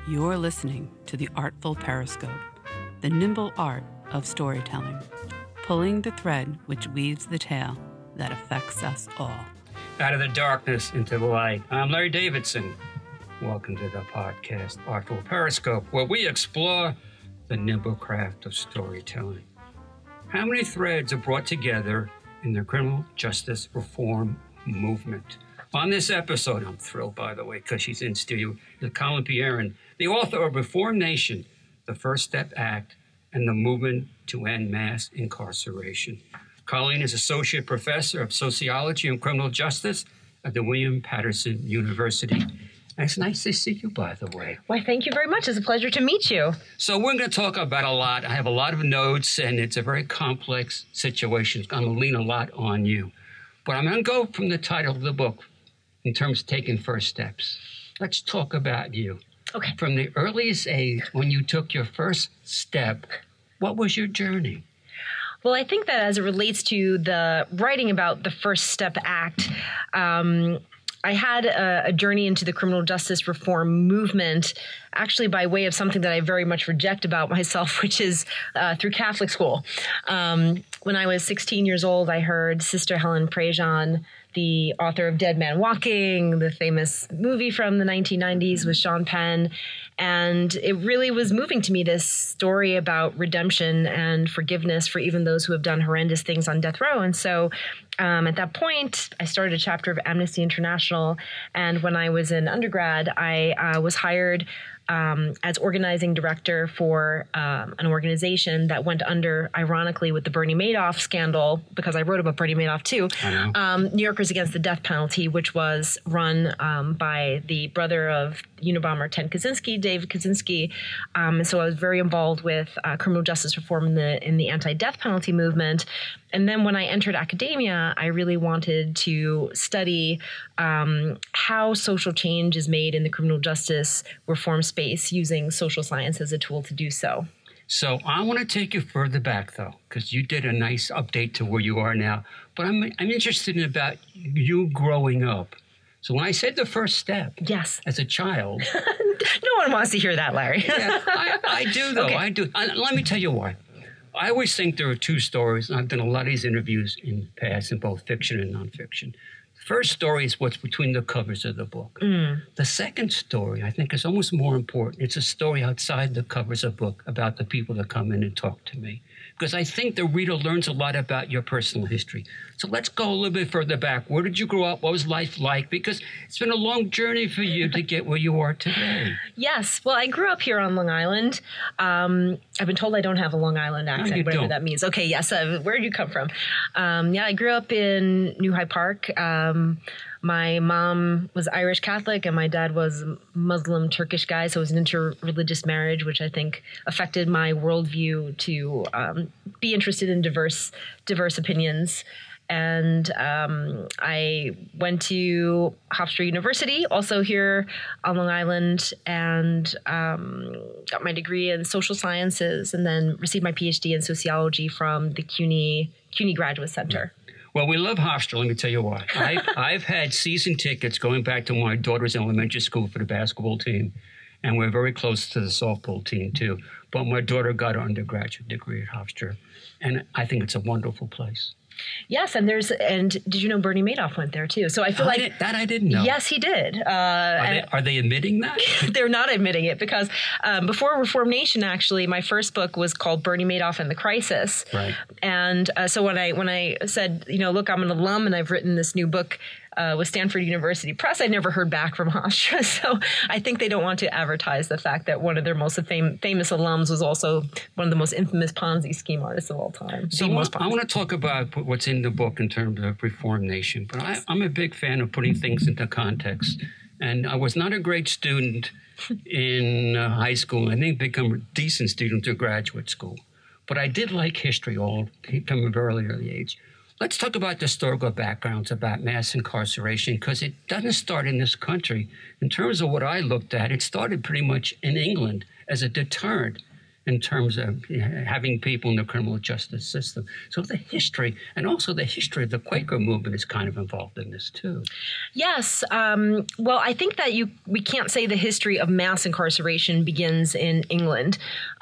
You're listening to The Artful Periscope, the nimble art of storytelling, pulling the thread which weaves the tale that affects us all. Out of the darkness into the light. I'm Larry Davidson. Welcome to the podcast, Artful Periscope, where we explore the nimble craft of storytelling. How many threads are brought together in the criminal justice reform movement? On this episode, I'm thrilled, by the way, because she's in studio, is Colleen Pieren, the author of Reform Nation, The First Step Act, and the Movement to End Mass Incarceration. Colleen is Associate Professor of Sociology and Criminal Justice at the William Paterson University. And it's nice to see you, by the way. Why, thank you very much. It's a pleasure to meet you. So we're going to talk about a lot. I have a lot of notes, and it's a very complex situation. I'm going to lean a lot on you. But I'm going to go from the title of the book in terms of taking first steps. Let's talk about you. Okay. From the earliest age, when you took your first step, what was your journey? Well, I think that as it relates to the writing about the First Step Act, I had a journey into the criminal justice reform movement, actually by way of something that I very much reject about myself, which is through Catholic school. When I was 16 years old, I heard Sister Helen Prejean, the author of Dead Man Walking, the famous movie from the 1990s with Sean Penn. And it really was moving to me, this story about redemption and forgiveness for even those who have done horrendous things on death row. And so at that point, I started a chapter of Amnesty International. And when I was in undergrad, I was hired as organizing director for an organization that went under, ironically, with the Bernie Madoff scandal, because I wrote about Bernie Madoff too, New Yorkers Against the Death Penalty, which was run by the brother of Unabomber Ted Kaczynski, Dave Kaczynski. So I was very involved with criminal justice reform in the anti-death penalty movement. And then when I entered academia, I really wanted to study how social change is made in the criminal justice reform space using social science as a tool to do so. So I want to take you further back, though, because you did a nice update to where you are now. But I'm interested in about you growing up. So when I said the first step, yes, as a child. No one wants to hear that, Larry. Yeah, I do, though. Okay. I do. Let me tell you why. I always think there are two stories, and I've done a lot of these interviews in the past in both fiction and nonfiction. The first story is what's between the covers of the book. The second story, I think, is almost more important. It's a story outside the covers of the book about the people that come in and talk to me. Because I think the reader learns a lot about your personal history. So let's go a little bit further back. Where did you grow up? What was life like? Because it's been a long journey for you to get where you are today. Yes. Well, I grew up here on Long Island. I've been told I don't have a Long Island accent, whatever that means. Okay, yes. Where did you come from? I grew up in New Hyde Park. My mom was Irish Catholic and my dad was Muslim Turkish guy. So it was an interreligious marriage, which I think affected my worldview to be interested in diverse opinions. And I went to Hofstra University, also here on Long Island, and got my degree in social sciences and then received my PhD in sociology from the CUNY Graduate Center. Well, we love Hofstra. Let me tell you why. I've had season tickets going back to my daughter's elementary school for the basketball team, and we're very close to the softball team, too. But my daughter got her undergraduate degree at Hofstra, and I think it's a wonderful place. Yes, and did you know Bernie Madoff went there too? So I feel like that I didn't know. Yes, he did. Are they admitting that? They're not admitting it because before Reform Nation, actually, my first book was called Bernie Madoff and the Crisis. Right. And so when I said, look, I'm an alum and I've written this new book with Stanford University Press, I never heard back from Hofstra. So I think they don't want to advertise the fact that one of their most famous alums was also one of the most infamous Ponzi scheme artists of all time. So I want to talk about what's in the book in terms of Reform Nation, but I'm a big fan of putting things into context. And I was not a great student in high school. I didn't become a decent student through graduate school. But I did like history from a very early age. Let's talk about the historical backgrounds about mass incarceration, because it doesn't start in this country. In terms of what I looked at, it started pretty much in England as a deterrent. in terms of having people in the criminal justice system. So the history, and also the history of the Quaker movement, is kind of involved in this too. Yes. Well, I think that we can't say the history of mass incarceration begins in England.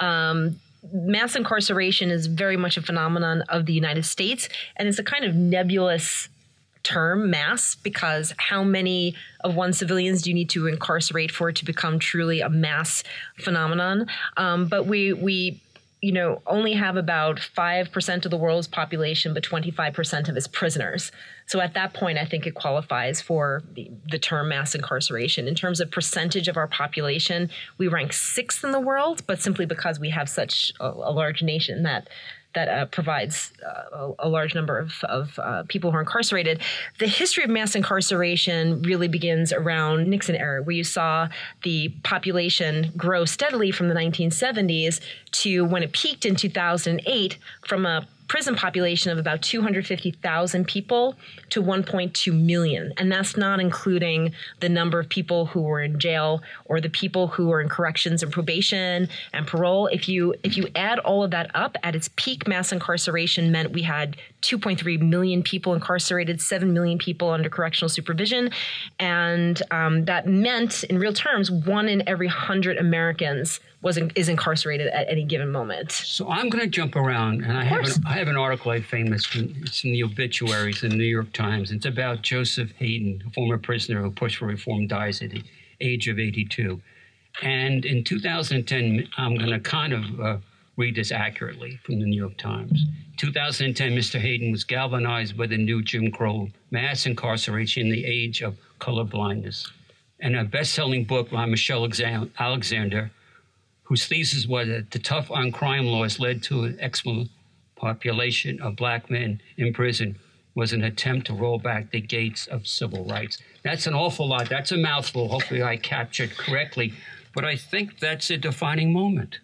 Mass incarceration is very much a phenomenon of the United States, and it's a kind of nebulous term, mass, because how many of one's civilians do you need to incarcerate for it to become truly a mass phenomenon? But we only have about 5% of the world's population, but 25% of its prisoners. So at that point, I think it qualifies for the term mass incarceration. In terms of percentage of our population, we rank 6th in the world, but simply because we have such a large nation that provides a large number of people who are incarcerated. The history of mass incarceration really begins around Nixon era, where you saw the population grow steadily from the 1970s to when it peaked in 2008 from a prison population of about 250,000 people to 1.2 million. And that's not including the number of people who were in jail or the people who were in corrections and probation and parole. If you add all of that up, at its peak, mass incarceration meant we had 2.3 million people incarcerated, 7 million people under correctional supervision. And that meant, in real terms, 1 in every 100 Americans is incarcerated at any given moment. So I'm going to jump around, and I have an article I found. It's in the obituaries in the New York Times. It's about Joseph Hayden, a former prisoner who pushed for reform, dies at the age of 82. And in 2010, I'm going to kind of read this accurately from the New York Times. 2010, Mr. Hayden was galvanized by the new Jim Crow mass incarceration in the age of colorblindness. And a best-selling book by Michelle Alexander, whose thesis was that the tough on crime laws led to an excellent population of black men in prison, was an attempt to roll back the gates of civil rights. That's an awful lot. That's a mouthful. Hopefully I captured correctly. But I think that's a defining moment.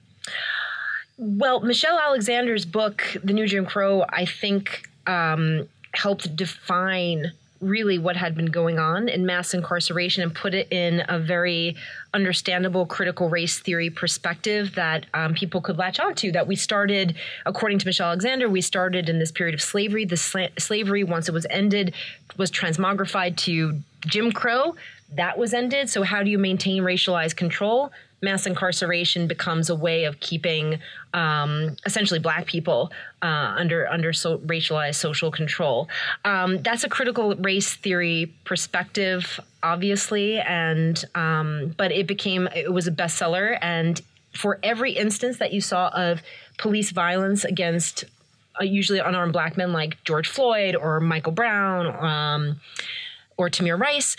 Well, Michelle Alexander's book, The New Jim Crow, I think helped define really what had been going on in mass incarceration and put it in a very understandable critical race theory perspective that people could latch onto. That we started, according to Michelle Alexander, we started in this period of slavery. The slavery, once it was ended, was transmogrified to Jim Crow. That was ended. So how do you maintain racialized control? Mass incarceration becomes a way of keeping essentially black people under racialized social control. That's a critical race theory perspective, obviously, and but it was a bestseller. And for every instance that you saw of police violence against usually unarmed black men like George Floyd or Michael Brown or Tamir Rice,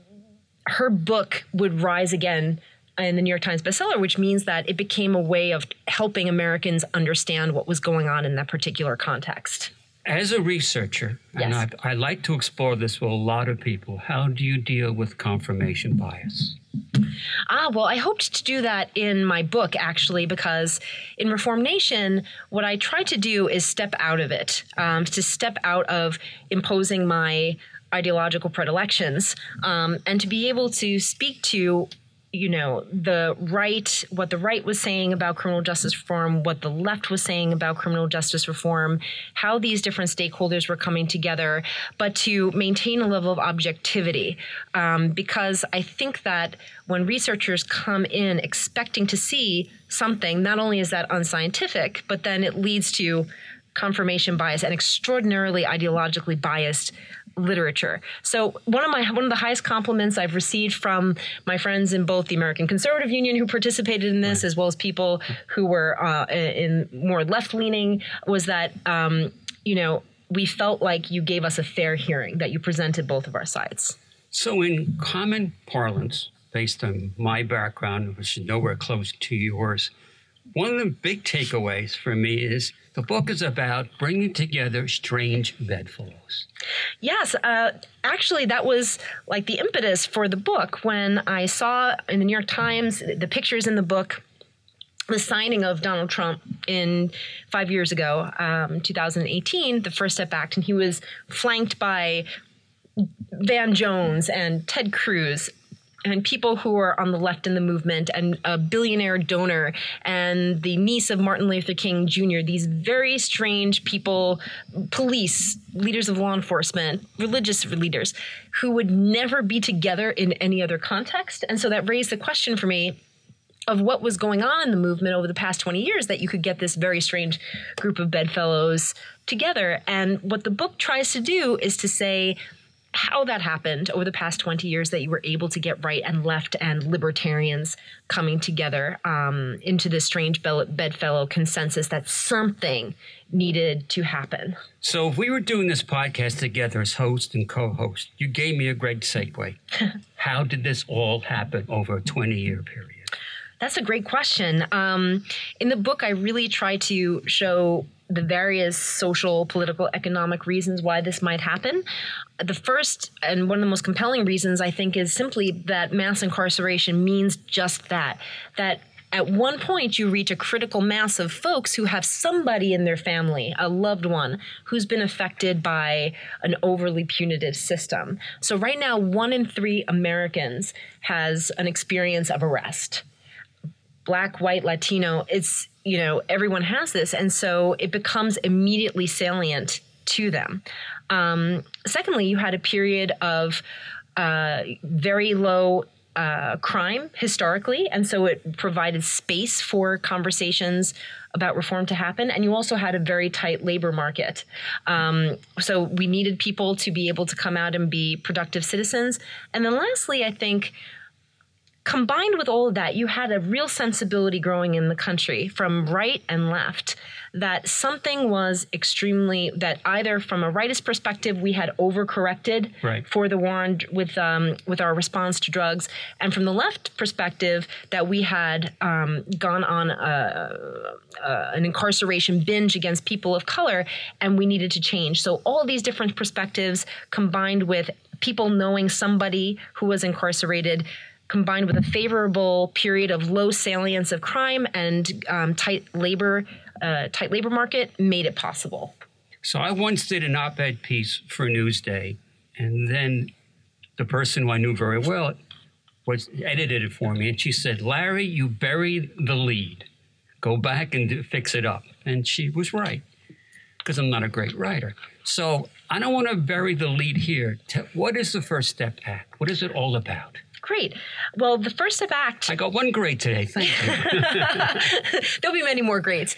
her book would rise again in the New York Times bestseller, which means that it became a way of helping Americans understand what was going on in that particular context. As a researcher, yes. And I like to explore this with a lot of people, how do you deal with confirmation bias? Well, I hoped to do that in my book, actually, because in Reform Nation, what I tried to do is step out of it, to step out of imposing my ideological predilections, and to be able to speak to what the right was saying about criminal justice reform, what the left was saying about criminal justice reform, how these different stakeholders were coming together, but to maintain a level of objectivity. Because I think that when researchers come in expecting to see something, not only is that unscientific, but then it leads to confirmation bias and extraordinarily ideologically biased literature. So one of the highest compliments I've received from my friends in both the American Conservative Union who participated in this, as well as people who were in more left-leaning, was that we felt like you gave us a fair hearing, that you presented both of our sides. So in common parlance, based on my background, which is nowhere close to yours, one of the big takeaways for me is the book is about bringing together strange bedfellows. Yes. Actually, that was like the impetus for the book. When I saw in the New York Times the pictures in the book, the signing of Donald Trump 5 years ago, 2018, the First Step Act, and he was flanked by Van Jones and Ted Cruz. and people who are on the left in the movement, and a billionaire donor, and the niece of Martin Luther King Jr., these very strange people, police, leaders of law enforcement, religious leaders, who would never be together in any other context. And so that raised the question for me of what was going on in the movement over the past 20 years that you could get this very strange group of bedfellows together. And what the book tries to do is to say how that happened over the past 20 years, that you were able to get right and left and libertarians coming together into this strange bedfellow consensus that something needed to happen. So if we were doing this podcast together as host and co-host, you gave me a great segue. How did this all happen over a 20-year period? That's a great question. In the book, I really try to show the various social, political, economic reasons why this might happen. The first and one of the most compelling reasons, I think, is simply that mass incarceration means just that at one point you reach a critical mass of folks who have somebody in their family, a loved one, who's been affected by an overly punitive system. So right now, 1 in 3 Americans has an experience of arrest. Black, white, Latino, it's, everyone has this. And so it becomes immediately salient to them. Secondly, you had a period of very low crime historically. And so it provided space for conversations about reform to happen. And you also had a very tight labor market. So we needed people to be able to come out and be productive citizens. And then lastly, I think, combined with all of that, you had a real sensibility growing in the country from right and left that something was that either from a rightist perspective, we had overcorrected for the war with our response to drugs, and from the left perspective, that we had gone on an incarceration binge against people of color, and we needed to change. So all of these different perspectives combined with people knowing somebody who was incarcerated, combined with a favorable period of low salience of crime and tight labor market, made it possible. So I once did an op-ed piece for Newsday, and then the person who I knew very well edited it for me, and she said, "Larry, you buried the lead. Go back and fix it up." And she was right, because I'm not a great writer. So I don't want to bury the lead here. What is the First Step Act? What is it all about? Great. Well, the First Step Act... I got 1 grade today. Thank you. There'll be many more grades.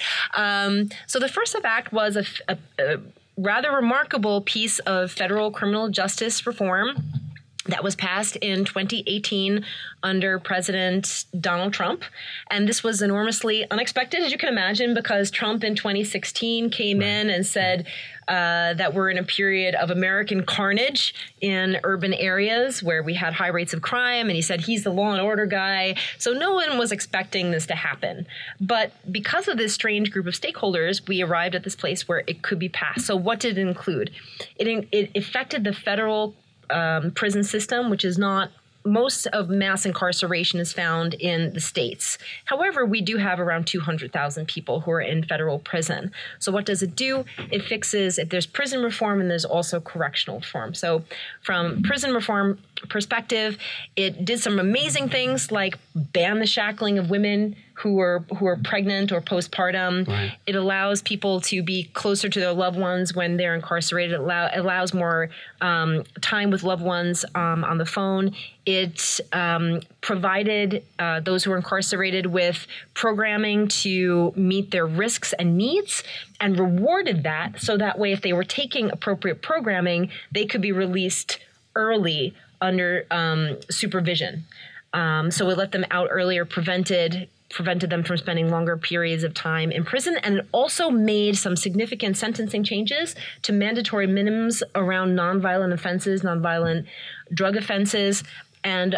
So the First Step Act was a rather remarkable piece of federal criminal justice reform that was passed in 2018 under President Donald Trump. And this was enormously unexpected, as you can imagine, because Trump in 2016 came in and said that we're in a period of American carnage in urban areas where we had high rates of crime. And he said he's the law and order guy. So no one was expecting this to happen. But because of this strange group of stakeholders, we arrived at this place where it could be passed. So what did it include? It affected the federal prison system, which is not, most of mass incarceration is found in the states. However, we do have around 200,000 people who are in federal prison. So what does it do? It fixes, if there's prison reform and there's also correctional reform. So from prison reform perspective, it did some amazing things like ban the shackling of women who are pregnant or postpartum. Right. It allows people to be closer to their loved ones when they're incarcerated. It allows more time with loved ones on the phone. It provided those who are incarcerated with programming to meet their risks and needs, and rewarded that, so that way if they were taking appropriate programming, they could be released early under supervision. So it let them out earlier, prevented them from spending longer periods of time in prison, and it also made some significant sentencing changes to mandatory minimums around nonviolent offenses, nonviolent drug offenses, and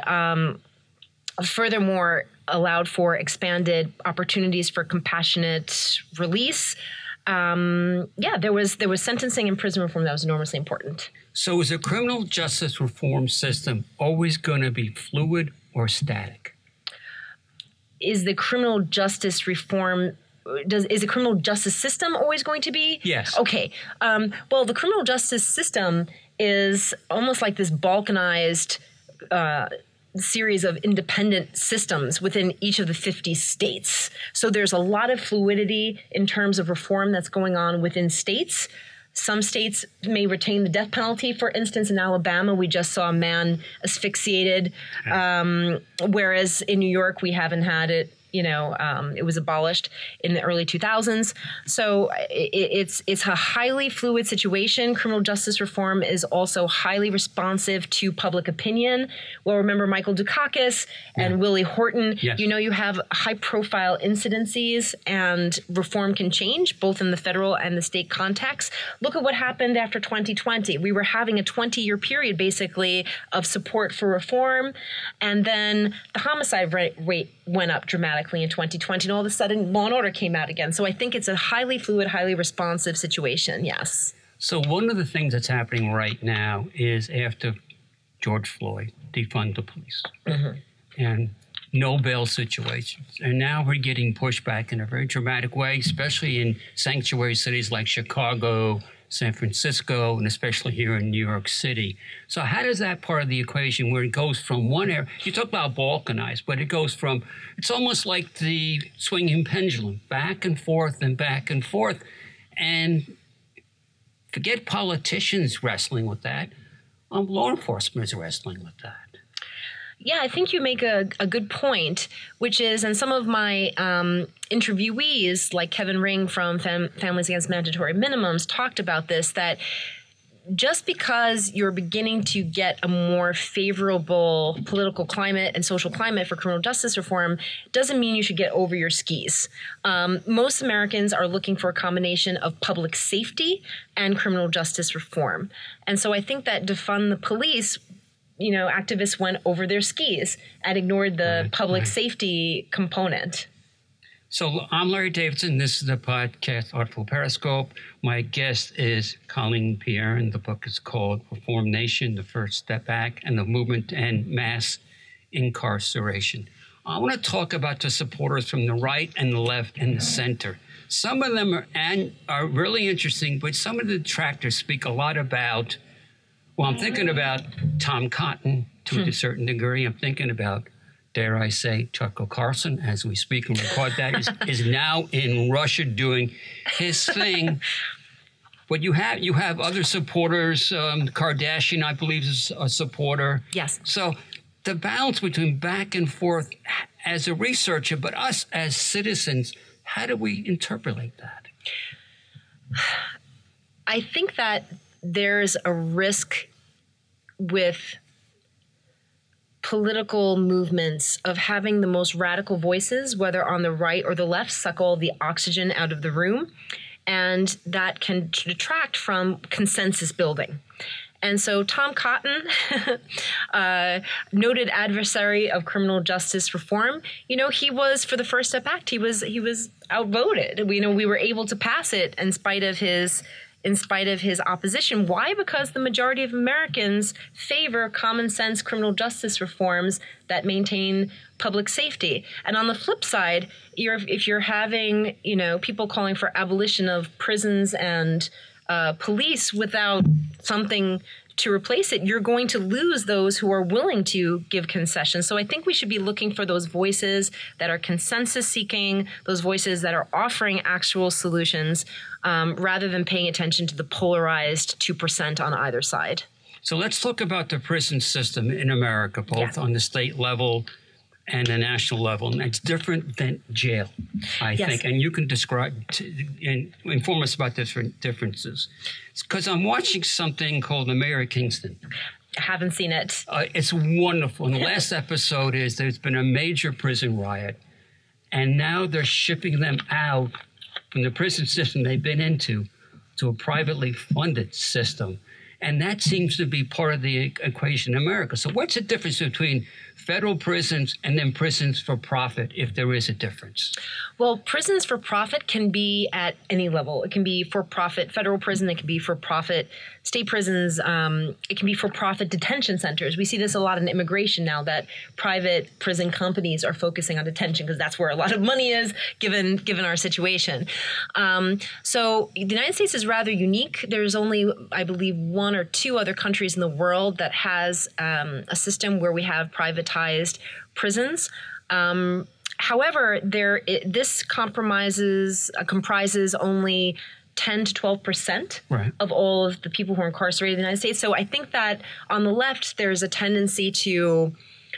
furthermore allowed for expanded opportunities for compassionate release. There was sentencing and prison reform that was enormously important. So is a criminal justice reform system always going to be fluid or static? Is the criminal justice reform, is the criminal justice system always going to be? Yes. Okay. Well, the criminal justice system is almost like this balkanized series of independent systems within each of the 50 states. So there's a lot of fluidity in terms of reform that's going on within states. Some states may retain the death penalty. For instance, in Alabama, we just saw a man asphyxiated, whereas in New York, we haven't had it. It was abolished in the early 2000s. So it's a highly fluid situation. Criminal justice reform is also highly responsive to public opinion. Well, remember Michael Dukakis and Willie Horton. Yes. You have high-profile incidences, and reform can change both in the federal and the state context. Look at what happened after 2020. We were having a 20-year period, basically, of support for reform, and then the homicide rate went up dramatically in 2020, and all of a sudden Law and Order came out again. So I think it's a highly fluid, highly responsive situation, yes. So one of the things that's happening right now is after George Floyd defund the police and no bail situations. And now we're getting pushed back in a very dramatic way, especially in sanctuary cities like Chicago, San Francisco, and especially here in New York City. So how does that part of the equation, where it goes from one area, you talk about balkanized, but it goes from, it's almost like the swinging pendulum, back and forth and back and forth. And forget politicians wrestling with that. Law enforcement is wrestling with that. Yeah, I think you make a good point, which is, and some of my interviewees, like Kevin Ring from Families Against Mandatory Minimums, talked about this, that just because you're beginning to get a more favorable political climate and social climate for criminal justice reform doesn't mean you should get over your skis. Most Americans are looking for a combination of public safety and criminal justice reform. And so I think that defund the police, activists went over their skis and ignored the public safety component. So I'm Larry Davidson. This is the podcast Artful Periscope. My guest is Colleen Pierre, and the book is called Reform Nation, The First Step Back and the Movement to End Mass Incarceration. I want to talk about the supporters from the right and the left and the center. Some of them are really interesting, but some of the detractors speak a lot about, I'm thinking about Tom Cotton to a certain degree. I'm thinking about, dare I say, Tucker Carlson, as we speak and record that, is now in Russia doing his thing. But you have other supporters. Kardashian, I believe, is a supporter. Yes. So the balance between back and forth, as a researcher, but us as citizens, how do we interpolate that? I think that there's a risk with political movements of having the most radical voices, whether on the right or the left, suck all the oxygen out of the room. And that can detract from consensus building. And so Tom Cotton, noted adversary of criminal justice reform, he was, for the First Step Act, he was outvoted. We were able to pass it in spite of his opposition. Why? Because the majority of Americans favor common sense criminal justice reforms that maintain public safety. And on the flip side, if you're having, people calling for abolition of prisons and police without something to replace it, you're going to lose those who are willing to give concessions. So I think we should be looking for those voices that are consensus seeking, those voices that are offering actual solutions, rather than paying attention to the polarized 2% on either side. So let's talk about the prison system in America, both on the state level and the national level. And it's different than jail, I think. And you can describe and inform us about different differences. Because I'm watching something called The Mayor of Kingston. I haven't seen it. It's wonderful. And the last episode is there's been a major prison riot, and now they're shipping them out from the prison system they've been into to a privately funded system. And that seems to be part of the equation in America. So what's the difference between federal prisons and then prisons for profit, if there is a difference? Well, prisons for profit can be at any level. It can be for-profit federal prison. It can be for-profit state prisons. It can be for-profit detention centers. We see this a lot in immigration now, that private prison companies are focusing on detention because that's where a lot of money is, given our situation. So the United States is rather unique. There's only, I believe, one or two other countries in the world that has a system where we have privatized privatized prisons. However, this comprises only 10 to 12% of all of the people who are incarcerated in the United States. So I think that on the left, there's a tendency to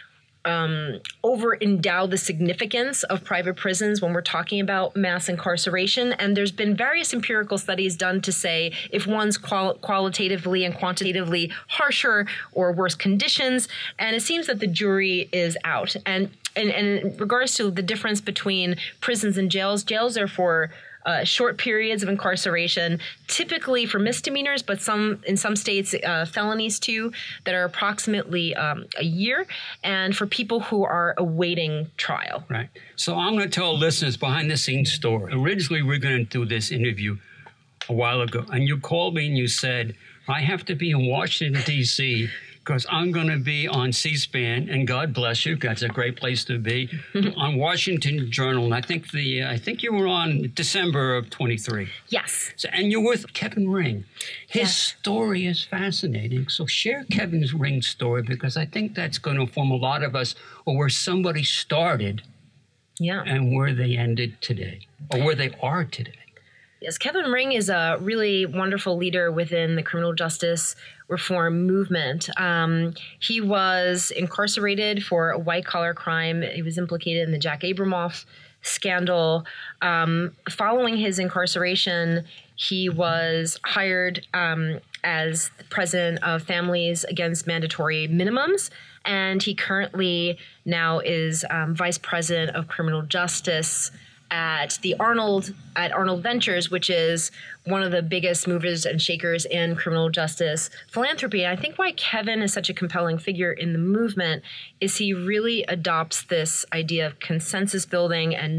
over-endow the significance of private prisons when we're talking about mass incarceration. And there's been various empirical studies done to say if one's qualitatively and quantitatively harsher or worse conditions. And it seems that the jury is out. And in regards to the difference between prisons and jails are for short periods of incarceration, typically for misdemeanors, but in some states, felonies too, that are approximately a year, and for people who are awaiting trial. Right. So I'm going to tell listeners behind-the-scenes story. Originally, we were going to do this interview a while ago, and you called me and you said, I have to be in Washington, D.C., because I'm going to be on C-SPAN, and God bless you, that's a great place to be, on Washington Journal. And I think you were on December of 23. Yes. So, and you're with Kevin Ring. His story is fascinating. So share Kevin's Ring story, because I think that's going to inform a lot of us, or where somebody started and where they ended today, or where they are today. Yes, Kevin Ring is a really wonderful leader within the criminal justice reform movement. He was incarcerated for a white-collar crime. He was implicated in the Jack Abramoff scandal. Following his incarceration, he was hired as the president of Families Against Mandatory Minimums, and he currently now is vice president of criminal justice at Arnold Ventures, which is one of the biggest movers and shakers in criminal justice philanthropy. And I think why Kevin is such a compelling figure in the movement is he really adopts this idea of consensus building and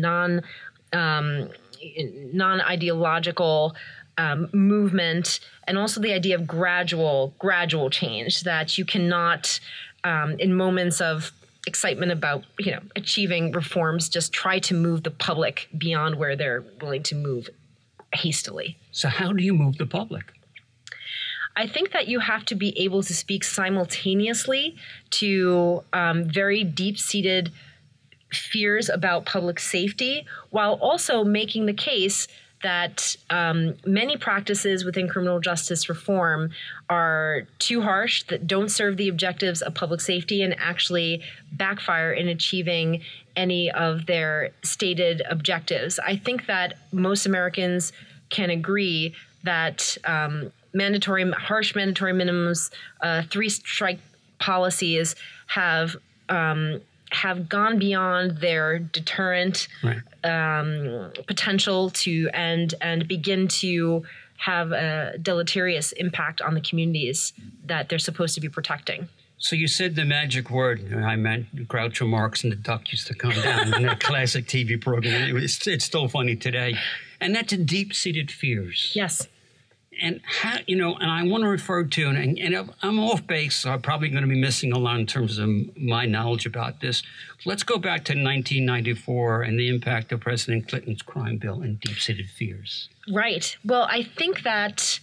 non-ideological movement, and also the idea of gradual change, that you cannot, in moments of excitement about achieving reforms, just try to move the public beyond where they're willing to move hastily. So how do you move the public? I think that you have to be able to speak simultaneously to very deep-seated fears about public safety, while also making the case that many practices within criminal justice reform are too harsh, that don't serve the objectives of public safety, and actually backfire in achieving any of their stated objectives. I think that most Americans can agree that harsh mandatory minimums, three-strike policies have gone beyond their deterrent potential to and begin to have a deleterious impact on the communities that they're supposed to be protecting. So you said the magic word, and I meant Groucho Marx and the duck used to come down in that classic TV program. It's still funny today. And that's a deep-seated fears. Yes. And how, and I want to refer to, and I'm off base, so I'm probably going to be missing a lot in terms of my knowledge about this. Let's go back to 1994 and the impact of President Clinton's crime bill and deep-seated fears. Right. Well, I think that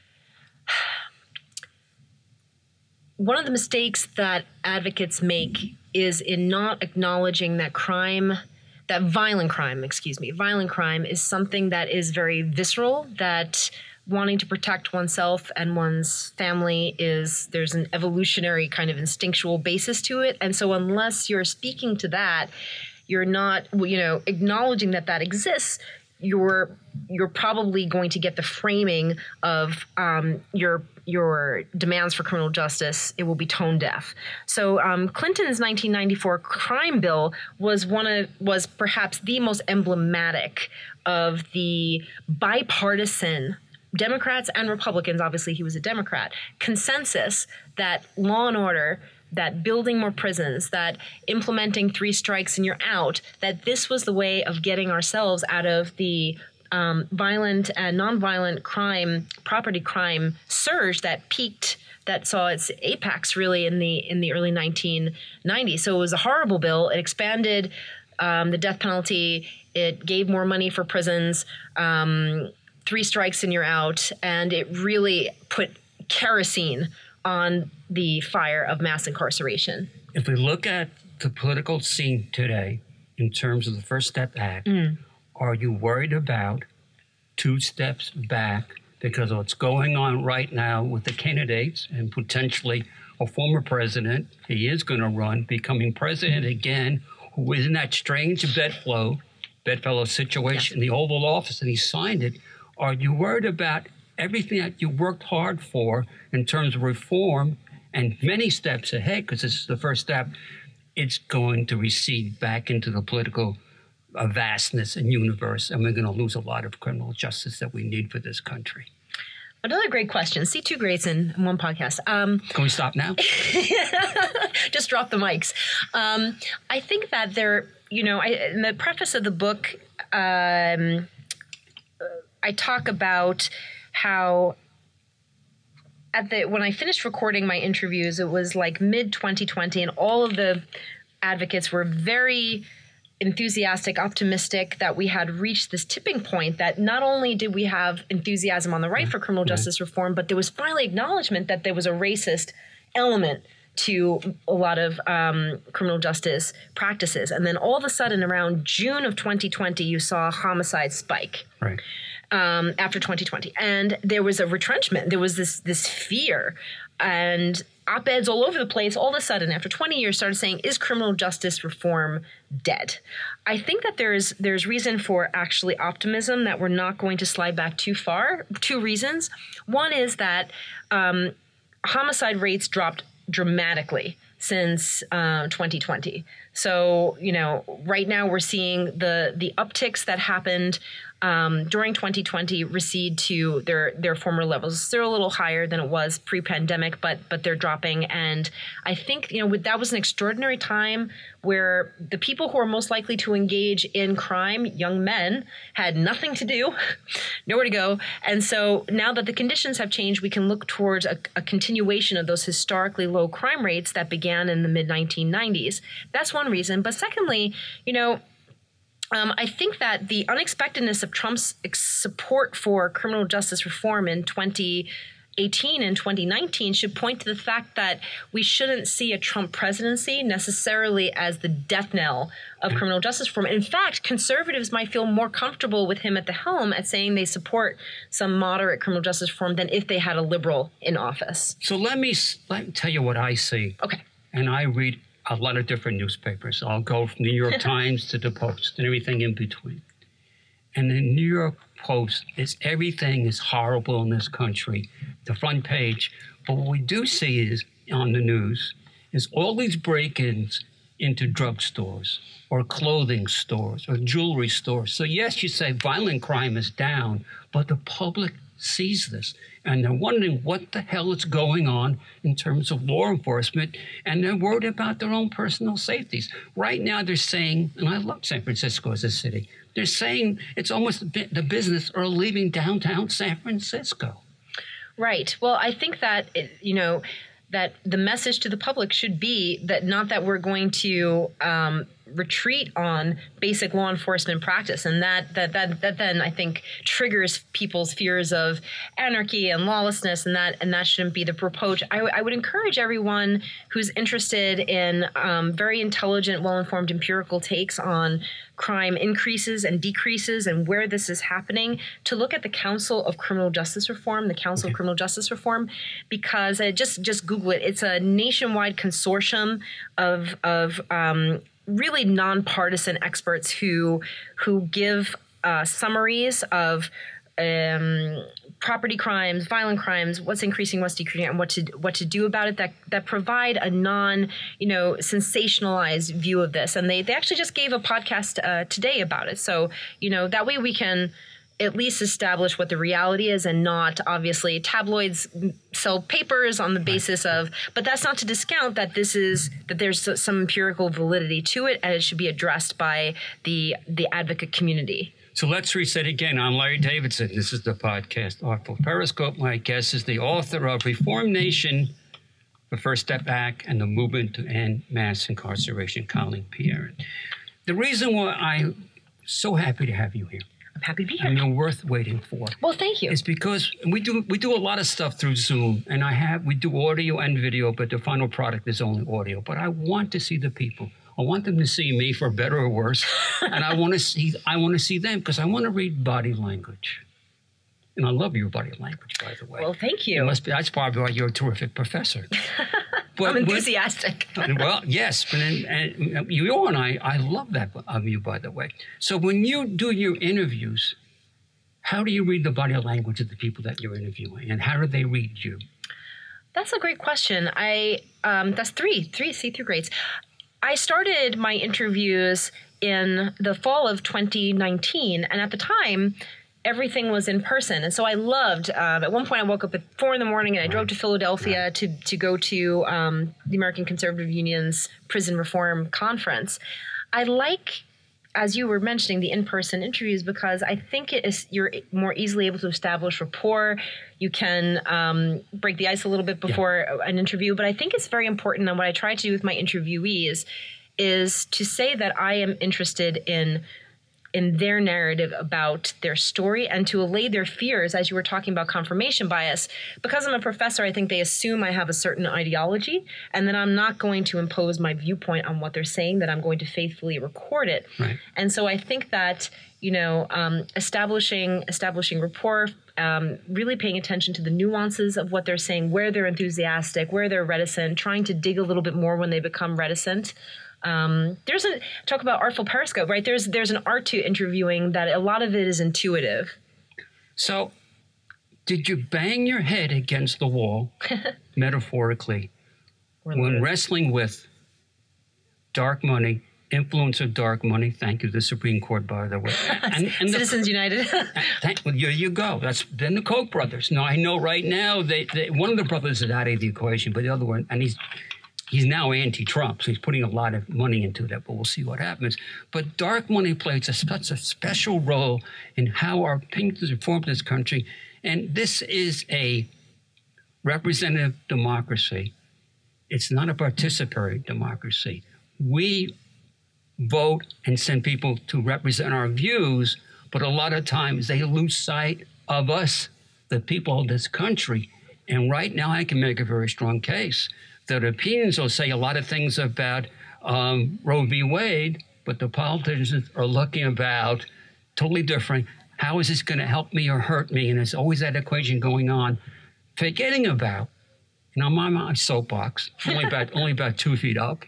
one of the mistakes that advocates make is in not acknowledging that violent crime is something that is very visceral, that wanting to protect oneself and one's family there's an evolutionary kind of instinctual basis to it. And so unless you're speaking to that, you're not, acknowledging that exists, you're probably going to get the framing of your demands for criminal justice. It will be tone deaf. So Clinton's 1994 crime bill was perhaps the most emblematic of the bipartisan Democrats and Republicans, obviously he was a Democrat, consensus that law and order, that building more prisons, that implementing 3 strikes and you're out, that this was the way of getting ourselves out of the violent and nonviolent crime, property crime surge that peaked, that saw its apex really in the early 1990s. So it was a horrible bill. It expanded the death penalty. It gave more money for prisons. 3 strikes and you're out, and it really put kerosene on the fire of mass incarceration. if we look at the political scene today in terms of the First Step Act, are you worried about 2 steps back because of what's going on right now with the candidates and potentially a former president, he is going to run, becoming president again, who is in that strange bedfellow situation in the Oval Office, and he signed it. Are you worried about everything that you worked hard for in terms of reform and many steps ahead, because this is the first step, it's going to recede back into the political vastness and universe, and we're going to lose a lot of criminal justice that we need for this country? Another great question. See, 2 greats in one podcast. Can we stop now? Just drop the mics. I think that in the preface of the book, I talk about how when I finished recording my interviews, it was like mid-2020, and all of the advocates were very enthusiastic, optimistic that we had reached this tipping point, that not only did we have enthusiasm on the right for criminal justice reform, but there was finally acknowledgement that there was a racist element to a lot of criminal justice practices. And then all of a sudden, around June of 2020, you saw a homicide spike. Right. After 2020. And there was a retrenchment. There was this fear, and op-eds all over the place all of a sudden after 20 years started saying, is criminal justice reform dead? I think that there's reason for actually optimism that we're not going to slide back too far. 2 reasons. One is that homicide rates dropped dramatically since 2020. So, right now we're seeing the upticks that happened during 2020 recede to their former levels. They're a little higher than it was pre-pandemic, but they're dropping. And I think that was an extraordinary time where the people who are most likely to engage in crime, young men, had nothing to do, nowhere to go. And so now that the conditions have changed, we can look towards a continuation of those historically low crime rates that began in the mid-1990s. That's one reason. But secondly, I think that the unexpectedness of Trump's support for criminal justice reform in 2018 and 2019 should point to the fact that we shouldn't see a Trump presidency necessarily as the death knell of criminal justice reform. In fact, conservatives might feel more comfortable with him at the helm at saying they support some moderate criminal justice reform than if they had a liberal in office. So let me tell you what I see. Okay. And I read a lot of different newspapers. I'll go from the New York Times to the Post and everything in between. And the New York Post everything is horrible in this country, the front page. But what we do see is on the news is all these break-ins into drugstores or clothing stores or jewelry stores. So yes, you say violent crime is down, but the public sees this, and they're wondering what the hell is going on in terms of law enforcement, and they're worried about their own personal safeties. Right now they're saying, and I love San Francisco as a city, they're saying it's almost the business are leaving downtown San Francisco. Right. Well, I think that, that the message to the public should be that not that we're going to retreat on basic law enforcement practice, and that then I think triggers people's fears of anarchy and lawlessness, and that shouldn't be the approach. I would encourage everyone who's interested in very intelligent, well-informed empirical takes on crime increases and decreases and where this is happening to look at the Council of Criminal Justice Reform, the Council of Criminal Justice Reform, because just Google it. It's a nationwide consortium of really nonpartisan experts who give summaries of property crimes, violent crimes, what's increasing, what's decreasing, and what to do about it, that provide a sensationalized view of this. And they actually just gave a podcast today about it. So, that way we can at least establish what the reality is, and not obviously tabloids sell papers on the basis of, but that's not to discount that there's some empirical validity to it, and it should be addressed by the advocate community. So let's reset again. I'm Larry Davidson. This is the podcast Artful Periscope. My guest is the author of Reform Nation, The First Step Act, and the Movement to End Mass Incarceration, Colleen P. Aaron. The reason why I'm so happy to have you here I'm happy to be here. And you're worth waiting for. Well, thank you. It's because we do a lot of stuff through Zoom, and we do audio and video, but the final product is only audio. But I want to see the people. I want them to see me, for better or worse, and I want to see them, because I want to read body language. And I love your body language, by the way. Well, thank you. That's probably why you're a terrific professor. I'm enthusiastic. Well, yes, but and you and I love that of you, by the way. So when you do your interviews, how do you read the body language of the people that you're interviewing, and how do they read you? That's a great question. That's three see-through grades. I started my interviews in the fall of 2019, and at the time, everything was in person. And so I loved, at one point I woke up at 4 a.m. and I drove to Philadelphia to go to the American Conservative Union's Prison Reform Conference. I like, as you were mentioning, the in-person interviews, because I think you're more easily able to establish rapport. You can break the ice a little bit before an interview. But I think it's very important, and what I try to do with my interviewees is to say that I am interested in their narrative about their story, and to allay their fears, as you were talking about confirmation bias. Because I'm a professor, I think they assume I have a certain ideology, and that I'm not going to impose my viewpoint on what they're saying, that I'm going to faithfully record it. Right. And so I think that, establishing rapport, really paying attention to the nuances of what they're saying, where they're enthusiastic, where they're reticent, trying to dig a little bit more when they become reticent. Talk about artful periscope, right? There's an art to interviewing that a lot of it is intuitive. So did you bang your head against the wall, metaphorically, when wrestling with dark money, influence of dark money? Thank you, the Supreme Court, by the way. And Citizens United. Well, here you go. That's then the Koch brothers. Now, I know right now one of the brothers is out of the equation, but the other one, and he's now anti-Trump, so he's putting a lot of money into that, but we'll see what happens. But dark money plays such a special role in how our opinions are formed in this country. And this is a representative democracy. It's not a participatory democracy. We vote and send people to represent our views, but a lot of times they lose sight of us, the people of this country. And right now I can make a very strong case that opinions will say a lot of things about Roe v. Wade, but the politicians are looking about totally different. How is this going to help me or hurt me? And there's always that equation going on, forgetting about, I'm on my soapbox, only about 2 feet up,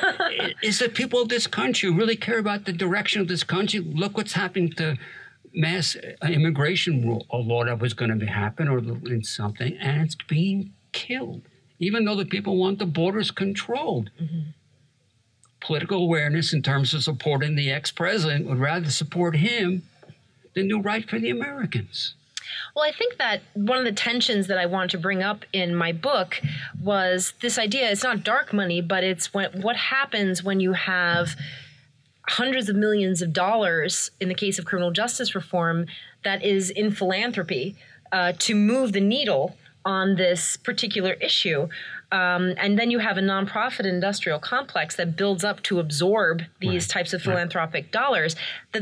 is that people of this country really care about the direction of this country. Look what's happening to mass immigration law that was going to happen or in something, and it's being killed. Even though the people want the borders controlled. Mm-hmm. Political awareness in terms of supporting the ex-president would rather support him than do right for the Americans. Well, I think that one of the tensions that I wanted to bring up in my book was this idea, it's not dark money, but it's what happens when you have hundreds of millions of dollars, in the case of criminal justice reform, that is in philanthropy to move the needle on this particular issue. And then you have a nonprofit industrial complex that builds up to absorb these types of philanthropic dollars.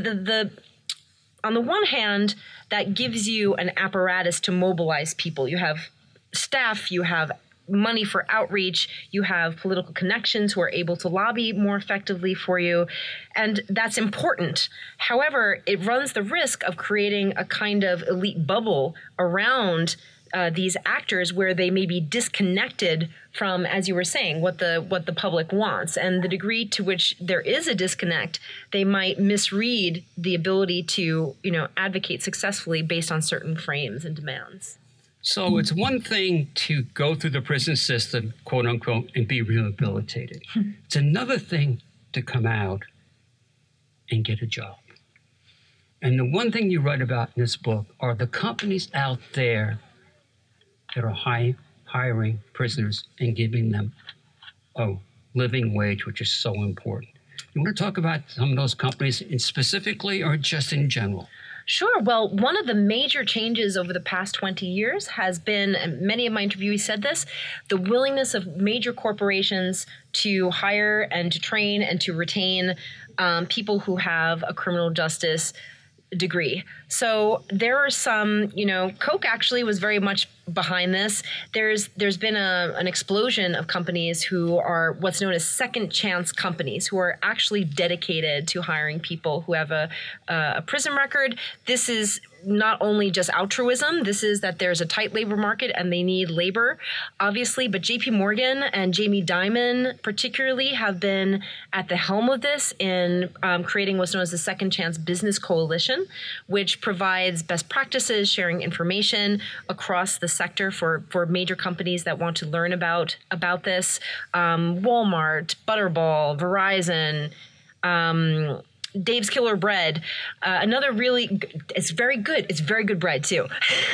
On the one hand, that gives you an apparatus to mobilize people. You have staff, you have money for outreach, you have political connections who are able to lobby more effectively for you, and that's important. However, it runs the risk of creating a kind of elite bubble around these actors where they may be disconnected from, as you were saying, what the public wants. And the degree to which there is a disconnect, they might misread the ability to, advocate successfully based on certain frames and demands. So it's one thing to go through the prison system, quote unquote, and be rehabilitated. It's another thing to come out and get a job. And the one thing you write about in this book are the companies out there that are hiring prisoners and giving them a living wage, which is so important. You want to talk about some of those companies specifically or just in general? Sure. Well, one of the major changes over the past 20 years has been, and many of my interviewees said this, the willingness of major corporations to hire and to train and to retain people who have a criminal justice degree. So there are some, Coke actually was very much behind this. There's been an explosion of companies who are what's known as second chance companies, who are actually dedicated to hiring people who have a prison record. This is not only just altruism, this is that there's a tight labor market and they need labor, obviously, but JP Morgan and Jamie Dimon particularly have been at the helm of this in creating what's known as the Second Chance Business Coalition, which provides best practices, sharing information across the sector for major companies that want to learn about this. Walmart, Butterball, Verizon, Dave's Killer Bread, another really, it's very good. It's very good bread too.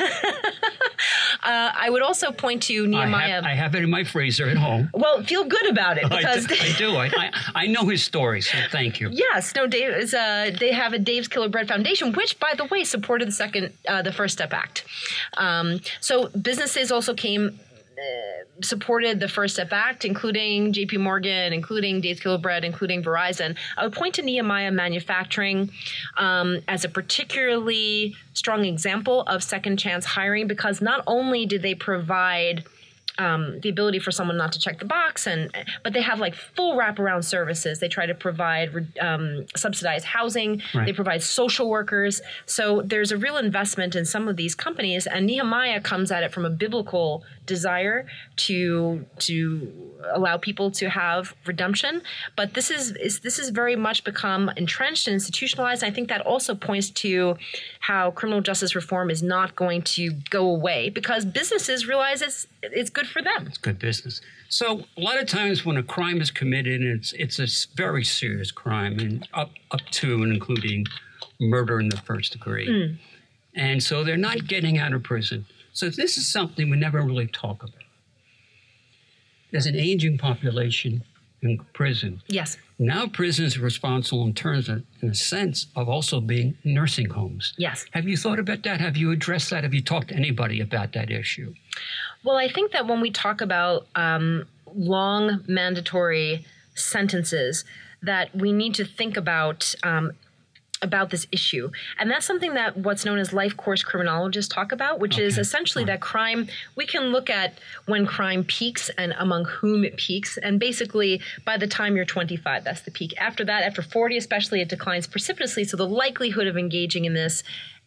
I would also point to Nehemiah. I have it in my freezer at home. Well, feel good about it because I do. I know his story, so thank you. Yes, no. Dave is. They have a Dave's Killer Bread Foundation, which, by the way, supported the First Step Act. So businesses also supported the First Step Act, including JP Morgan, including Dave's Killer Bread, including Verizon. I would point to Nehemiah Manufacturing as a particularly strong example of second chance hiring, because not only did they provide the ability for someone not to check the box, but they have like full wraparound services. They try to provide subsidized housing. Right. They provide social workers. So there's a real investment in some of these companies, and Nehemiah comes at it from a biblical desire to allow people to have redemption. But this is very much become entrenched and institutionalized. I think that also points to how criminal justice reform is not going to go away, because businesses realize it's good for them. It's good business. So a lot of times when a crime is committed, it's a very serious crime, and up to and including murder in the first degree. And so they're not getting out of prison. So this is something we never really talk about. There's an aging population in prison. Yes. Now prisons are responsible in a sense of also being nursing homes. Yes. Have you thought about that? Have you addressed that? Have you talked to anybody about that issue? Well, I think that when we talk about long mandatory sentences, that we need to think about this issue. And that's something that what's known as life course criminologists talk about, which is essentially that crime, we can look at when crime peaks and among whom it peaks. And basically, by the time you're 25, that's the peak. After that, after 40 especially, it declines precipitously. So the likelihood of engaging in this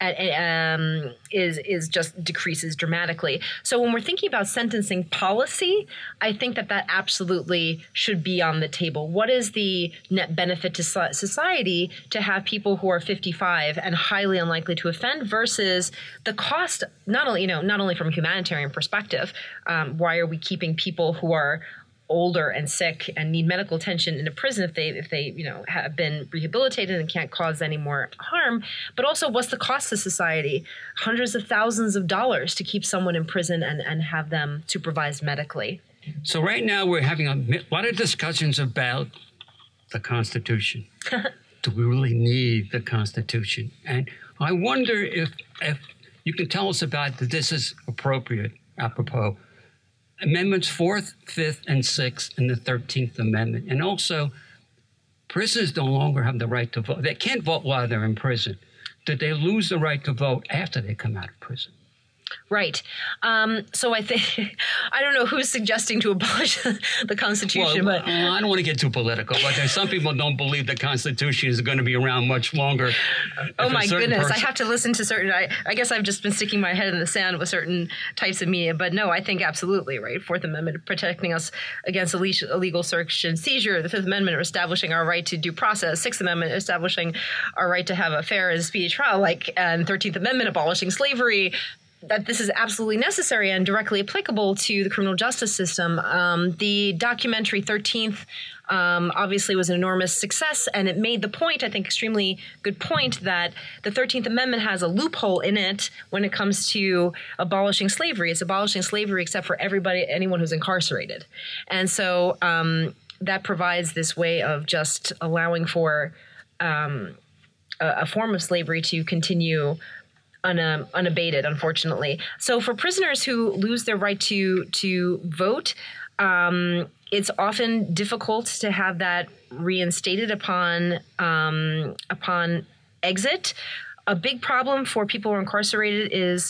is just decreases dramatically. So when we're thinking about sentencing policy, I think that absolutely should be on the table. What is the net benefit to society to have people who are 55 and highly unlikely to offend versus the cost, not only from a humanitarian perspective, why are we keeping people who are older and sick and need medical attention in a prison if they have been rehabilitated and can't cause any more harm, but also what's the cost to society? Hundreds of thousands of dollars to keep someone in prison and have them supervised medically. So right now we're having a lot of discussions about the Constitution. Do we really need the Constitution? And I wonder if you can tell us about that this is appropriate, apropos. Amendments 4th, 5th, and 6th, and the 13th Amendment. And also, prisoners no longer have the right to vote. They can't vote while they're in prison. Did they lose the right to vote after they come out of prison? Right. So I think, I don't know who's suggesting to abolish the Constitution. Well, I don't want to get too political, but some people don't believe the Constitution is going to be around much longer. Oh, my goodness. I have to listen to certain, I guess I've just been sticking my head in the sand with certain types of media. But no, I think absolutely, right? Fourth Amendment protecting us against illegal search and seizure. The Fifth Amendment establishing our right to due process. Sixth Amendment establishing our right to have a fair and speedy trial, and 13th Amendment abolishing slavery. That this is absolutely necessary and directly applicable to the criminal justice system. The documentary 13th obviously was an enormous success, and it made the point, I think extremely good point, that the 13th Amendment has a loophole in it when it comes to abolishing slavery. It's abolishing slavery except for anyone who's incarcerated. And so that provides this way of just allowing for a form of slavery to continue unabated, unfortunately. So for prisoners who lose their right to vote, it's often difficult to have that reinstated upon exit. a big problem for people who are incarcerated is,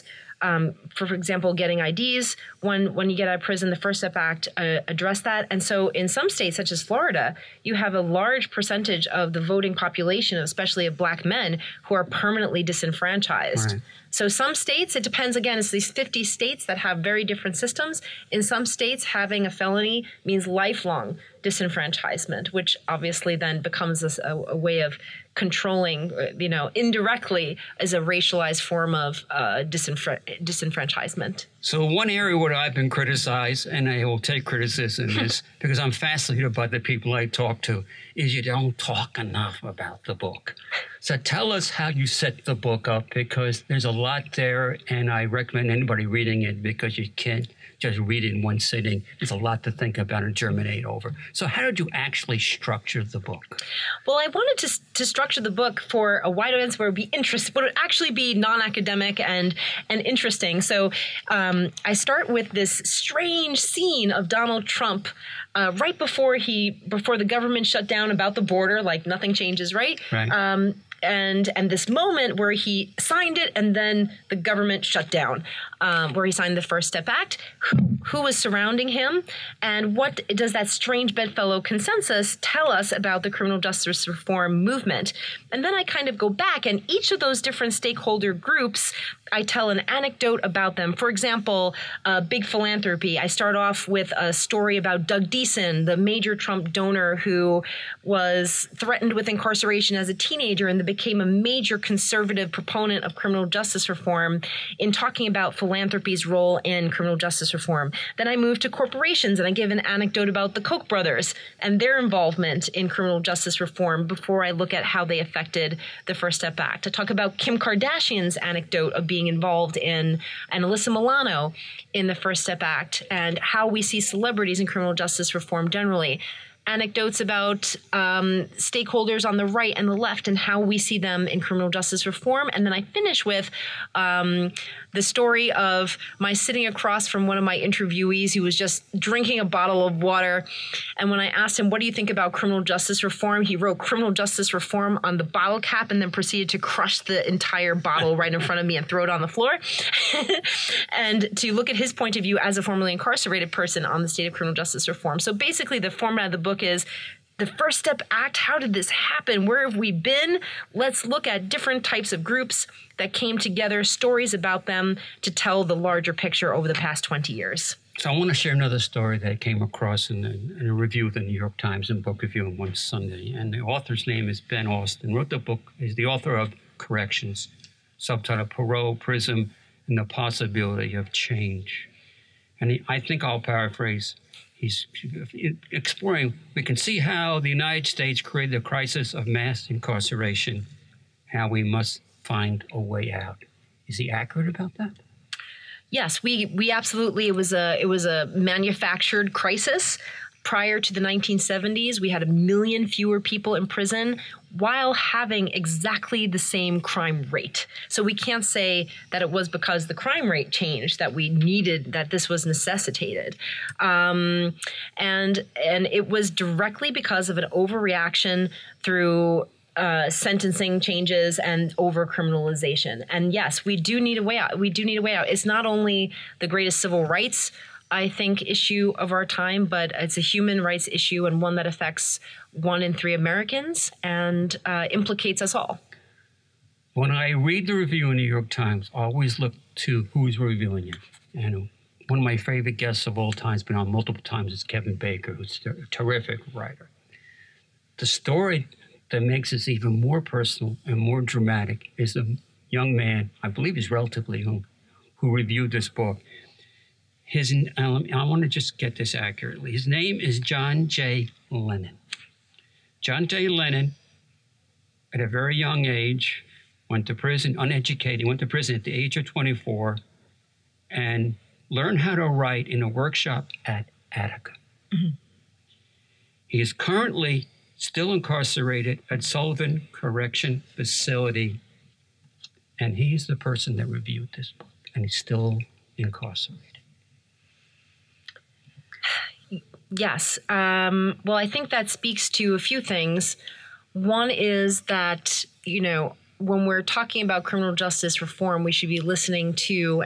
for example, getting IDs. When you get out of prison, the First Step Act addressed that. And so in some states, such as Florida, you have a large percentage of the voting population, especially of Black men, who are permanently disenfranchised. Right. So some states, it depends, again, it's these 50 states that have very different systems. In some states, having a felony means lifelong disenfranchisement, which obviously then becomes a way of controlling, indirectly as a racialized form of disenfranchisement. So one area where I've been criticized, and I will take criticism, is because I'm fascinated by the people I talk to, is you don't talk enough about the book. So tell us how you set the book up, because there's a lot there, and I recommend anybody reading it because you can't just read it in one sitting. There's a lot to think about and germinate over. So how did you actually structure the book? Well, I wanted to structure the book for a wide audience where it would actually be non-academic and interesting. So I start with this strange scene of Donald Trump right before the government shut down about the border, like nothing changes, right? Right. And this moment where he signed it and then the government shut down, where he signed the First Step Act, who was surrounding him, and what does that strange bedfellow consensus tell us about the criminal justice reform movement? And then I kind of go back, and each of those different stakeholder groups, I tell an anecdote about them. For example, big philanthropy. I start off with a story about Doug Deason, the major Trump donor who was threatened with incarceration as a teenager and became a major conservative proponent of criminal justice reform, in talking about philanthropy's role in criminal justice reform. Then I move to corporations, and I give an anecdote about the Koch brothers and their involvement in criminal justice reform before I look at how they affected the First Step Act. I talk about Kim Kardashian's anecdote of being involved in, and Alyssa Milano in the First Step Act, and how we see celebrities in criminal justice reform generally. Anecdotes about stakeholders on the right and the left and how we see them in criminal justice reform. And then I finish with the story of my sitting across from one of my interviewees who was just drinking a bottle of water. And when I asked him, what do you think about criminal justice reform? He wrote criminal justice reform on the bottle cap and then proceeded to crush the entire bottle right in front of me and throw it on the floor. And to look at his point of view as a formerly incarcerated person on the state of criminal justice reform. So basically the format of the book is the First Step Act. How did this happen? Where have we been? Let's look at different types of groups that came together, stories about them to tell the larger picture over the past 20 years. So I want to share another story that I came across in a review of the New York Times and Book Review on one Sunday. And the author's name is Ben Austin. Wrote the book, is the author of Corrections, subtitled Parole, Prism, and the Possibility of Change. And I think I'll paraphrase. He's exploring, we can see how the United States created a crisis of mass incarceration, how we must find a way out. Is he accurate about that? Yes, we absolutely, it was a manufactured crisis. Prior to the 1970s, we had 1 million fewer people in prison while having exactly the same crime rate. So we can't say that it was because the crime rate changed that we needed, that this was necessitated. And it was directly because of an overreaction through sentencing changes and over-criminalization. And yes, we do need a way out. We do need a way out. It's not only the greatest civil rights, I think, issue of our time, but it's a human rights issue and one that affects 1 in 3 Americans and implicates us all. When I read the review in the New York Times, I always look to who's reviewing it. And one of my favorite guests of all time has been on multiple times is Kevin Baker, who's a terrific writer. The story that makes this even more personal and more dramatic is a young man, I believe he's relatively young, who reviewed this book. I want to just get this accurately. His name is John J. Lennon. John J. Lennon, at a very young age, went to prison, uneducated, went to prison at the age of 24 and learned how to write in a workshop at Attica. Mm-hmm. He is currently still incarcerated at Sullivan Correction Facility, and he's the person that reviewed this book, and he's still incarcerated. Yes. Well, I think that speaks to a few things. One is that, when we're talking about criminal justice reform, we should be listening to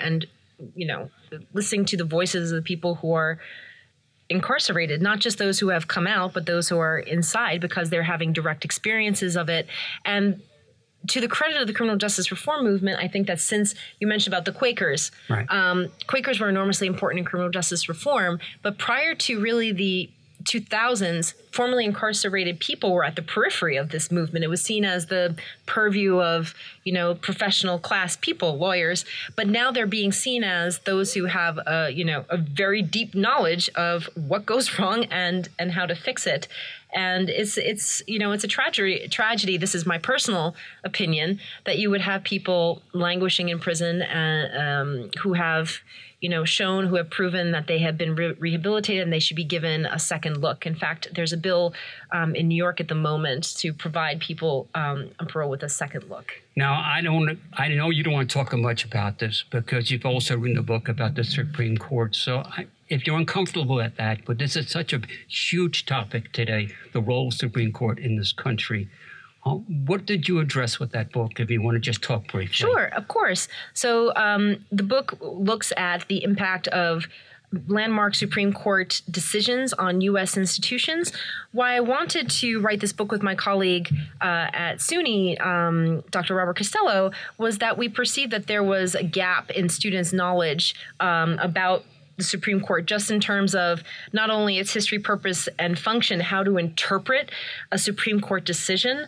the voices of the people who are incarcerated, not just those who have come out, but those who are inside because they're having direct experiences of it. And to the credit of the criminal justice reform movement, I think that since you mentioned about the Quakers, right. Quakers were enormously important in criminal justice reform. But prior to really the 2000s, formerly incarcerated people were at the periphery of this movement. It was seen as the purview of, professional class people, lawyers, but now they're being seen as those who have a very deep knowledge of what goes wrong and how to fix it. And it's a tragedy. This is my personal opinion, that you would have people languishing in prison who have who have proven that they have been rehabilitated and they should be given a second look. In fact, there's a bill in New York at the moment to provide people on parole with a second look. Now, I know you don't want to talk much about this because you've also written a book about the Supreme Court. So if you're uncomfortable at that, but this is such a huge topic today, the role of the Supreme Court in this country. What did you address with that book, if you want to just talk briefly? Sure, of course. So the book looks at the impact of landmark Supreme Court decisions on U.S. institutions. Why I wanted to write this book with my colleague at SUNY, Dr. Robert Costello, was that we perceived that there was a gap in students' knowledge about the Supreme Court, just in terms of not only its history, purpose, and function, how to interpret a Supreme Court decision.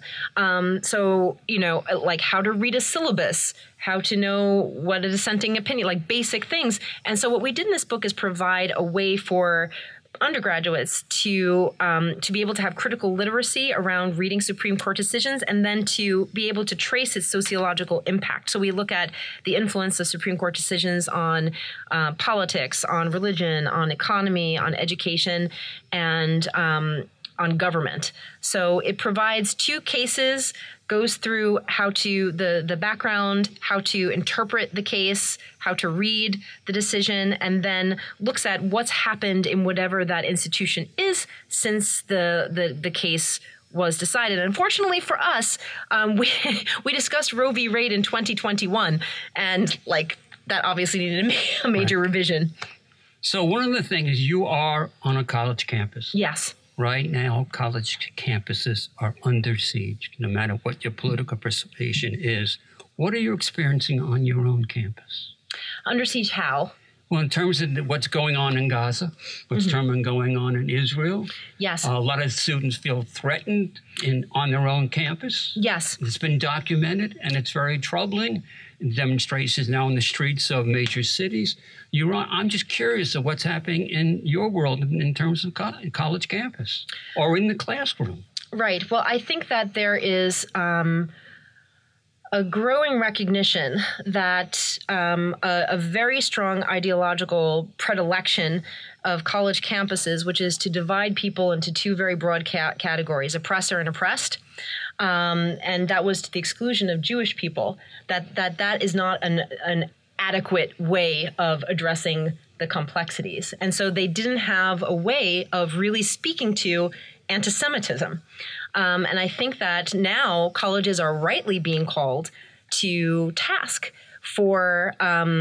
Like how to read a syllabus, how to know what a dissenting opinion, like basic things. And so what we did in this book is provide a way for undergraduates to be able to have critical literacy around reading Supreme Court decisions and then to be able to trace its sociological impact. So we look at the influence of Supreme Court decisions on politics, on religion, on economy, on education, and on government. So it provides two cases, goes through how to the background, how to interpret the case, how to read the decision, and then looks at what's happened in whatever that institution is since the case was decided. Unfortunately for us, we discussed Roe v. Wade in 2021, and that obviously needed a major revision. So one of the things is you are on a college campus. Yes. Right now, college campuses are under siege, no matter what your political persuasion is. What are you experiencing on your own campus? Under siege how? Well, in terms of what's going on in Gaza, what's going on in Israel. Yes. A lot of students feel threatened on their own campus. Yes. It's been documented, and it's very troubling. Demonstrations now in the streets of major cities. I'm just curious of what's happening in your world in terms of college campus or in the classroom. Right. Well, I think that there is a growing recognition that a very strong ideological predilection of college campuses, which is to divide people into two very broad categories, oppressor and oppressed. And that was to the exclusion of Jewish people, that is not an adequate way of addressing the complexities. And so they didn't have a way of really speaking to anti-Semitism. And I think that now colleges are rightly being called to task for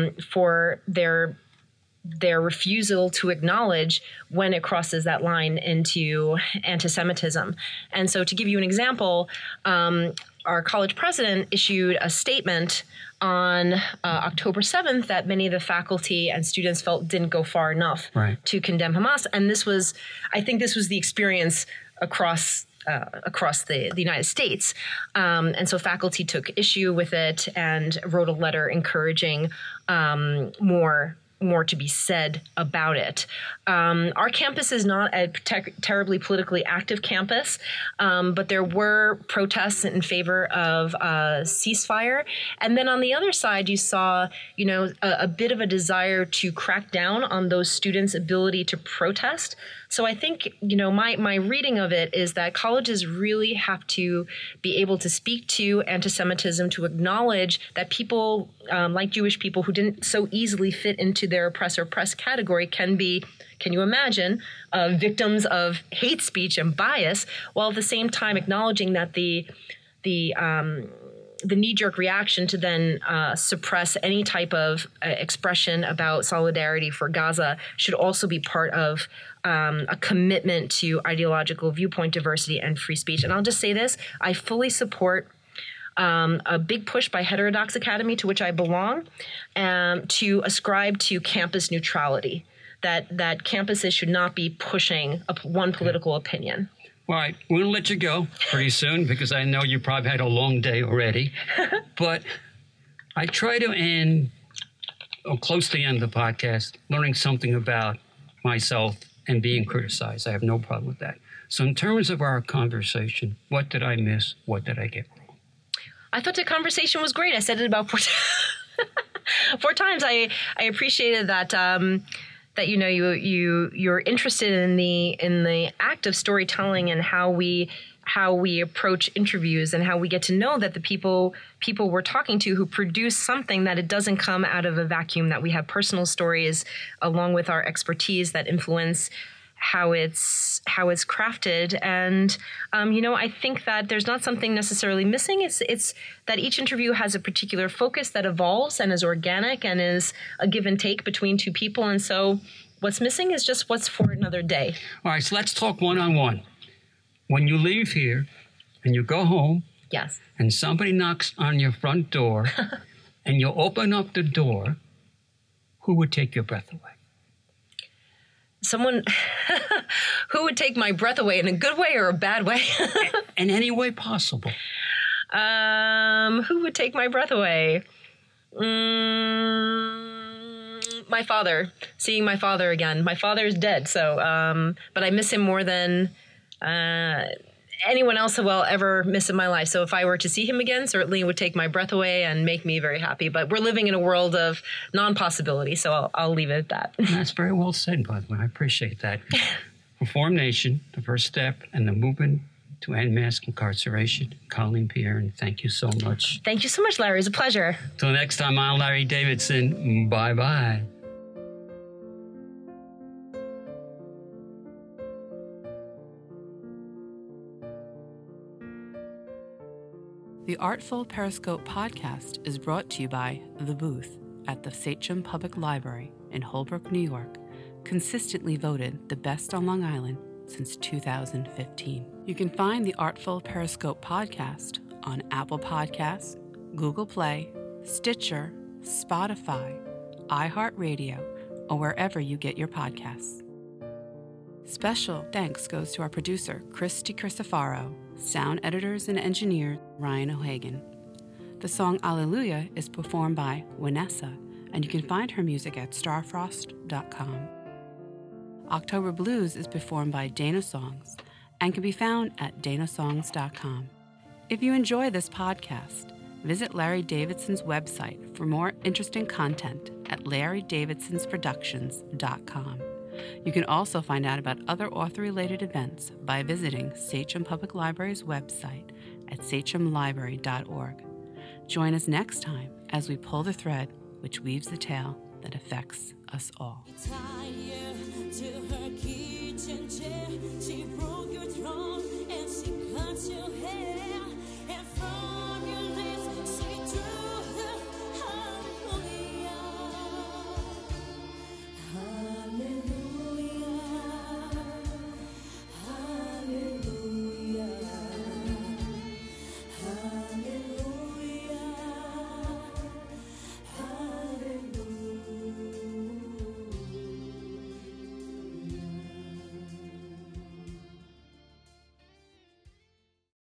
their refusal to acknowledge when it crosses that line into anti-Semitism. And so to give you an example, our college president issued a statement on October 7th that many of the faculty and students felt didn't go far enough to condemn Hamas. And I think this was the experience across the United States. And so faculty took issue with it and wrote a letter encouraging more to be said about it. Our campus is not a terribly politically active campus, but there were protests in favor of ceasefire. And then on the other side, you saw, a bit of a desire to crack down on those students' ability to protest. So I think, my reading of it is that colleges really have to be able to speak to anti-Semitism, to acknowledge that people like Jewish people who didn't so easily fit into their oppressor-oppressed category can you imagine, victims of hate speech and bias, while at the same time acknowledging that the knee-jerk reaction to then suppress any type of expression about solidarity for Gaza should also be part of a commitment to ideological viewpoint diversity and free speech. And I'll just say this, I fully support a big push by Heterodox Academy, to which I belong, to ascribe to campus neutrality, that campuses should not be pushing one political opinion. All right, we're going to let you go pretty soon because I know you probably had a long day already. But I try to end, close to the end of the podcast, learning something about myself and being criticized. I have no problem with that. So in terms of our conversation, what did I miss? What did I get wrong? I thought the conversation was great. I said it about 4 times. I appreciated that. That you're interested in the act of storytelling and how we approach interviews and how we get to know that the people we're talking to who produce something, that it doesn't come out of a vacuum, that we have personal stories along with our expertise that influence how it's crafted. And I think that there's not something necessarily missing. It's that each interview has a particular focus that evolves and is organic and is a give and take between two people. And so what's missing is just what's for another day. All right, so let's talk one-on-one. When you leave here and you go home, yes, and somebody knocks on your front door and you open up the door, who would take your breath away? Someone who would take my breath away in a good way or a bad way? In any way possible. Who would take my breath away? My father. Seeing my father again. My father is dead, so but I miss him more than anyone else who will ever miss in my life. So if I were to see him again, certainly it would take my breath away and make me very happy. But we're living in a world of non-possibility, so I'll leave it at that. That's very well said, by the way. I appreciate that. Reform Nation, the first step, and the movement to end mass incarceration. Colleen Pierre, thank you so much. Thank you so much, Larry. It was a pleasure. Till next time, I'm Larry Davidson. Bye-bye. The Artful Periscope podcast is brought to you by The Booth at the Sachem Public Library in Holbrook, New York, consistently voted the best on Long Island since 2015. You can find the Artful Periscope podcast on Apple Podcasts, Google Play, Stitcher, Spotify, iHeartRadio, or wherever you get your podcasts. Special thanks goes to our producer, Chris DiCristofaro, sound editors and engineer, Ryan O'Hagan. The song Alleluia is performed by Vanessa, and you can find her music at starfrost.com. October Blues is performed by Dana Songs and can be found at danasongs.com. If you enjoy this podcast, visit Larry Davidson's website for more interesting content at larrydavidsonsproductions.com. You can also find out about other author-related events by visiting Sachem Public Library's website at sachemlibrary.org. Join us next time as we pull the thread which weaves the tale that affects us all. She broke your throne and she cut your hair, and from